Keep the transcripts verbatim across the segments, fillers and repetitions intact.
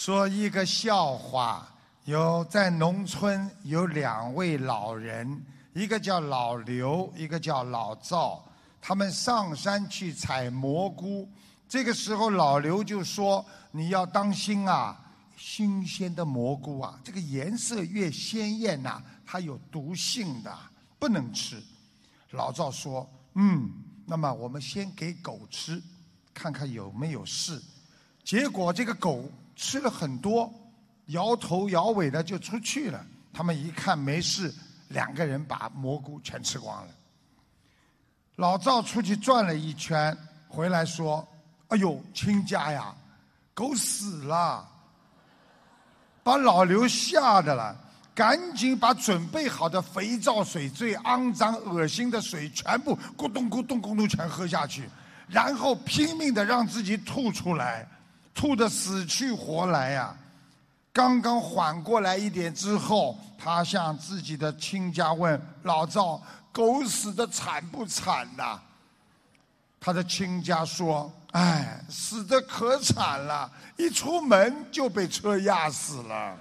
说一个笑话，有在农村有两位老人，一个叫老刘，一个叫老赵，他们上山去采蘑菇。这个时候老刘就说：“你要当心啊，新鲜的蘑菇啊，这个颜色越鲜艳呐、啊，它有毒性的，不能吃。”老赵说：“嗯，那么我们先给狗吃，看看有没有事。”结果这个狗吃了很多，摇头摇尾的就出去了。他们一看没事，两个人把蘑菇全吃光了。老赵出去转了一圈，回来说：“哎呦，亲家呀，狗死了！”把老刘吓得了，赶紧把准备好的肥皂水、最肮脏恶心的水全部咕咚咕咚咕咚全喝下去，然后拼命的让自己吐出来，吐得死去活来呀、啊！刚刚缓过来一点之后，他向自己的亲家问：“老赵，狗死得惨不惨呐？”他的亲家说：“哎，死得可惨了，一出门就被车压死了。”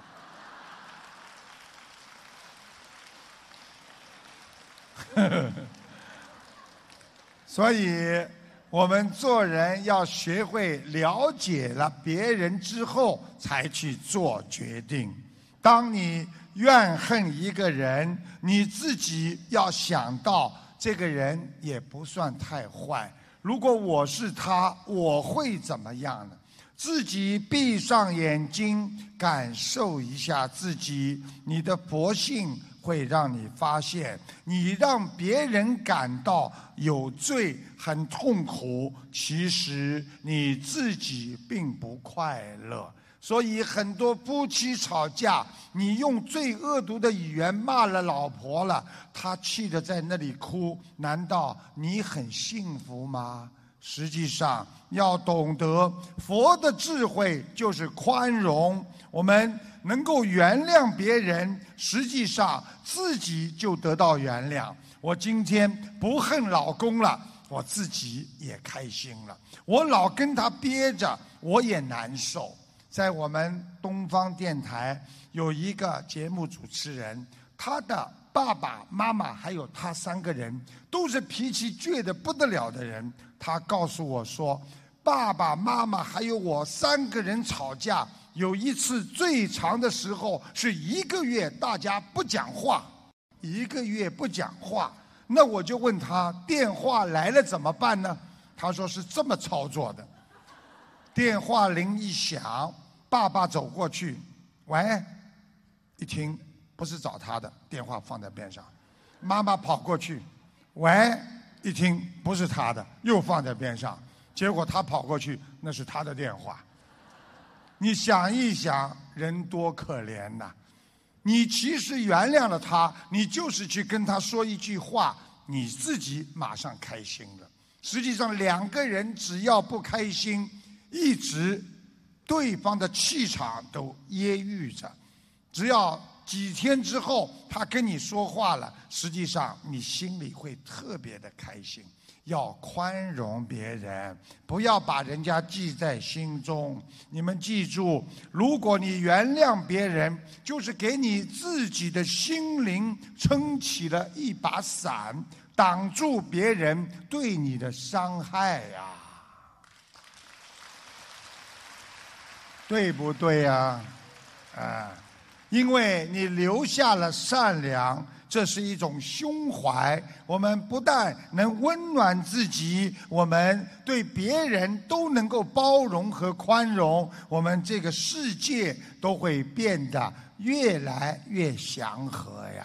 所以我们做人要学会了解了别人之后才去做决定。当你怨恨一个人，你自己要想到这个人也不算太坏，如果我是他，我会怎么样呢？自己闭上眼睛，感受一下自己，你的佛性会让你发现，你让别人感到有罪、很痛苦，其实你自己并不快乐。所以很多夫妻吵架，你用最恶毒的语言骂了老婆了，她气得在那里哭，难道你很幸福吗？实际上要懂得，佛的智慧就是宽容，我们能够原谅别人，实际上自己就得到原谅。我今天不恨老公了，我自己也开心了。我老跟他憋着，我也难受。在我们东方电台有一个节目主持人，他的爸爸妈妈还有他三个人都是脾气倔得不得了的人。他告诉我说，爸爸妈妈还有我三个人吵架，有一次最长的时候是一个月大家不讲话，一个月不讲话。那我就问他，电话来了怎么办呢？他说是这么操作的，电话铃一响，爸爸走过去，喂，一听不是找他的，电话放在边上。妈妈跑过去，喂，一听不是他的，又放在边上。结果他跑过去，那是他的电话。你想一想，人多可怜呐！你其实原谅了他，你就是去跟他说一句话，你自己马上开心了。实际上两个人只要不开心，一直对方的气场都揶揄着，只要几天之后他跟你说话了，实际上你心里会特别的开心。要宽容别人，不要把人家记在心中。你们记住，如果你原谅别人，就是给你自己的心灵撑起了一把伞，挡住别人对你的伤害呀、啊，对不对呀？啊，因为你留下了善良，这是一种胸怀。我们不但能温暖自己，我们对别人都能够包容和宽容，我们这个世界都会变得越来越祥和呀。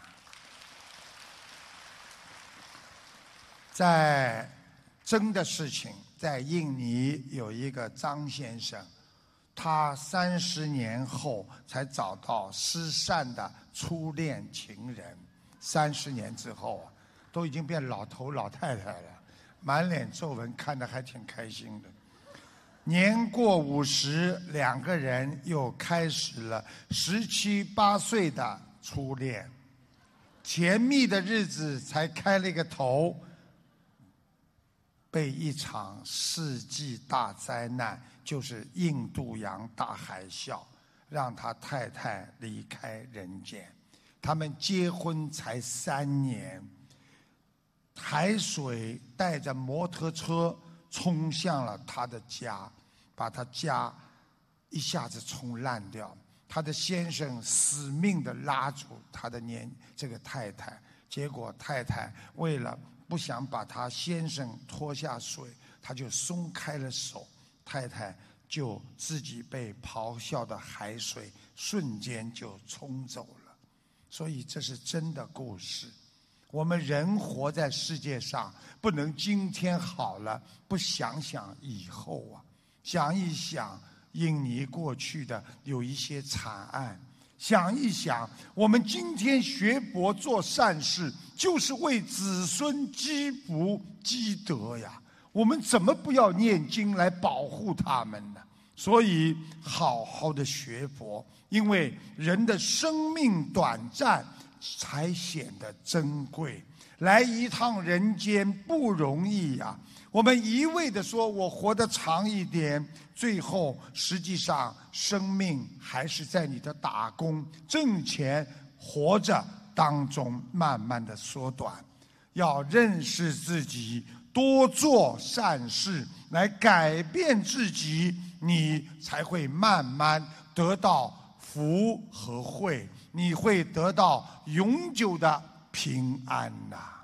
在真的事情，在印尼有一个张先生，他三十年后才找到失散的初恋情人。三十年之后啊，都已经变老头老太太了，满脸皱纹，看得还挺开心的。年过五十，两个人又开始了十七八岁的初恋，甜蜜的日子才开了一个头，被一场世纪大灾难就是印度洋大海啸，让他太太离开人间。他们结婚才三年，海水带着摩托车冲向了他的家，把他家一下子冲烂掉。他的先生死命地拉住他的年这个太太，结果太太为了不想把他先生拖下水，他就松开了手，太太就自己被咆哮的海水瞬间就冲走了。所以这是真的故事。我们人活在世界上，不能今天好了不想想以后啊，想一想印尼过去的有一些惨案，想一想我们今天学佛做善事，就是为子孙积福积德呀。我们怎么不要念经来保护他们呢？所以好好的学佛，因为人的生命短暂才显得珍贵。来一趟人间不容易呀、啊！我们一味的说我活得长一点，最后实际上生命还是在你的打工挣钱活着当中慢慢的缩短。要认识自己，多做善事来改变自己，你才会慢慢得到福和慧，你会得到永久的平安呐、啊！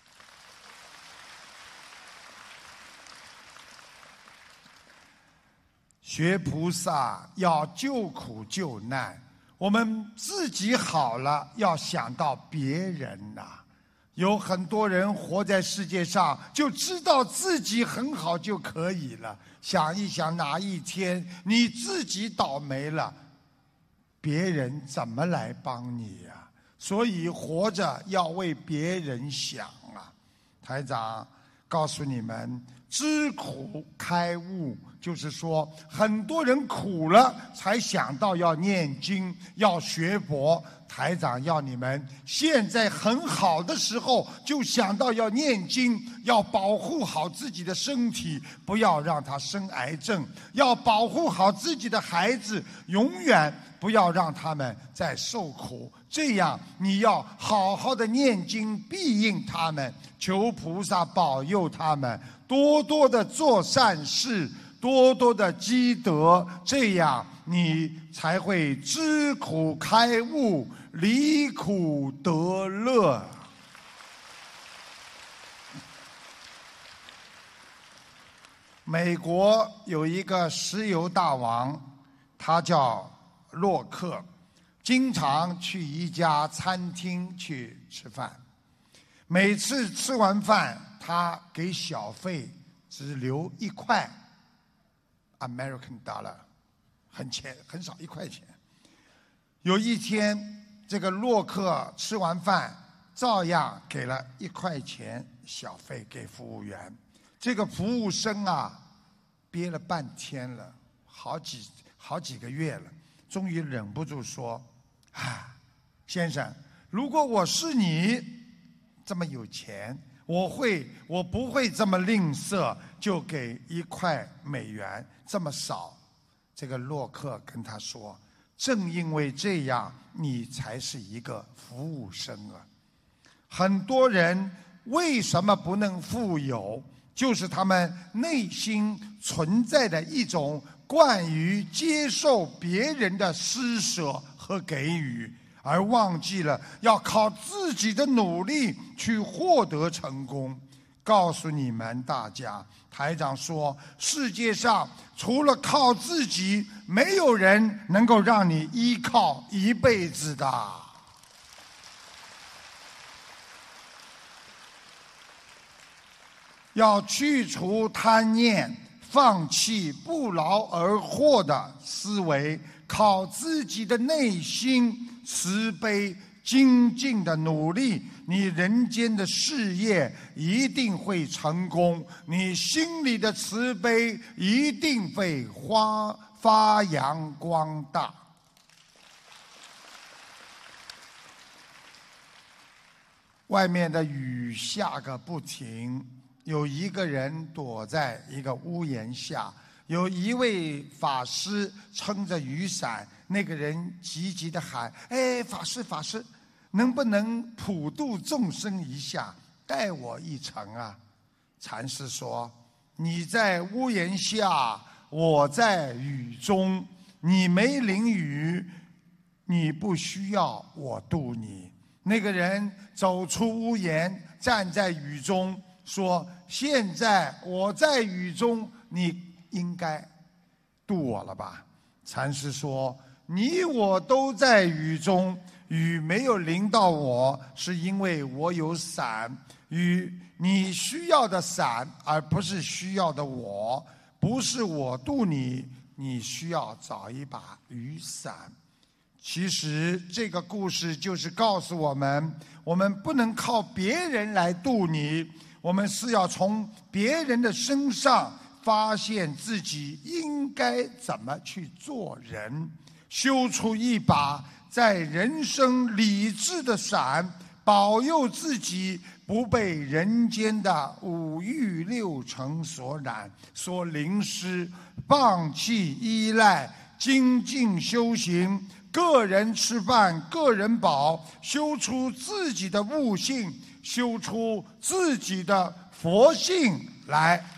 学菩萨要救苦救难，我们自己好了，要想到别人呐、啊。有很多人活在世界上，就知道自己很好就可以了。想一想，哪一天你自己倒霉了，别人怎么来帮你呀、啊？所以活着要为别人想啊！台长告诉你们，知苦开悟，就是说很多人苦了才想到要念经要学佛。台长要你们现在很好的时候就想到要念经，要保护好自己的身体，不要让他生癌症，要保护好自己的孩子，永远不要让他们再受苦。这样你要好好的念经庇应他们，求菩萨保佑他们，多多的做善事，多多的积德，这样你才会知苦开悟，离苦得乐。美国有一个石油大王，他叫洛克，经常去一家餐厅去吃饭。每次吃完饭，他给小费只留一块 American dollar， 很钱很少，一块钱。有一天，这个洛克吃完饭，照样给了一块钱小费给服务员。这个服务生啊，憋了半天了，好几好几个月了，终于忍不住说：“啊，先生，如果我是你这么有钱，我会我不会这么吝啬，就给一块美元这么少。”这个洛克跟他说：“正因为这样，你才是一个服务生啊！很多人为什么不能富有？就是他们内心存在的一种惯于接受别人的施舍和给予，而忘记了要靠自己的努力去获得成功。”告诉你们大家，台长说，世界上除了靠自己，没有人能够让你依靠一辈子的。要去除贪念，放弃不劳而获的思维，靠自己的内心慈悲精进的努力，你人间的事业一定会成功，你心里的慈悲一定会发发扬光大。外面的雨下个不停，有一个人躲在一个屋檐下， 有一位法师撑着雨伞，那个人急急地喊：“哎，法师，法师，能不能普度众生一下，带我一程啊？”禅师说：“你在屋檐下，我在雨中，你没淋雨，你不需要我渡你。”那个人走出屋檐，站在雨中，说：“现在我在雨中，你应该渡我了吧？”禅师说：“你我都在雨中，雨没有淋到我，是因为我有伞。雨你需要的伞，而不是需要的我。不是我渡你，你需要找一把雨伞。”其实这个故事就是告诉我们，我们不能靠别人来渡你，我们是要从别人的身上发现自己应该怎么去做人，修出一把在人生理智的伞，保佑自己不被人间的五欲六尘所染、所淋湿，放弃依赖，精进修行，个人吃饭个人饱，修出自己的悟性，修出自己的佛性来。